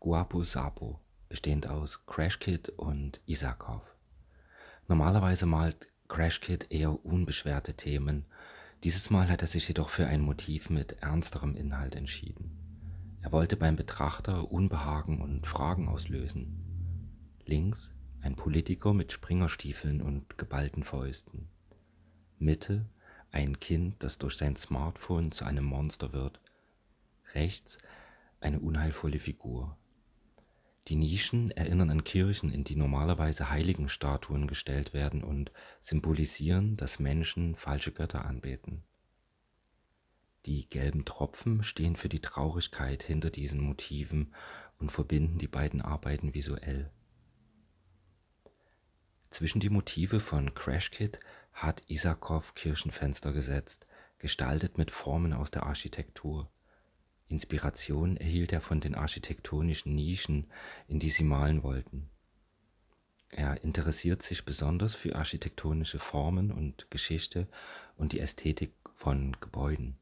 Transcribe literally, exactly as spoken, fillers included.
Guapu Sapo, bestehend aus Crashkit und Isakov. Normalerweise malt Crashkit eher unbeschwerte Themen, dieses Mal hat er sich jedoch für ein Motiv mit ernsterem Inhalt entschieden. Er wollte beim Betrachter Unbehagen und Fragen auslösen. Links ein Politiker mit Springerstiefeln und geballten Fäusten. Mitte ein Kind, das durch sein Smartphone zu einem Monster wird. Rechts eine unheilvolle Figur. Die Nischen erinnern an Kirchen, in die normalerweise Heiligenstatuen gestellt werden und symbolisieren, dass Menschen falsche Götter anbeten. Die gelben Tropfen stehen für die Traurigkeit hinter diesen Motiven und verbinden die beiden Arbeiten visuell. Zwischen die Motive von Crashkit hat Isakov Kirchenfenster gesetzt, gestaltet mit Formen aus der Architektur. Inspiration erhielt er von den architektonischen Nischen, in die sie malen wollten. Er interessiert sich besonders für architektonische Formen und Geschichte und die Ästhetik von Gebäuden.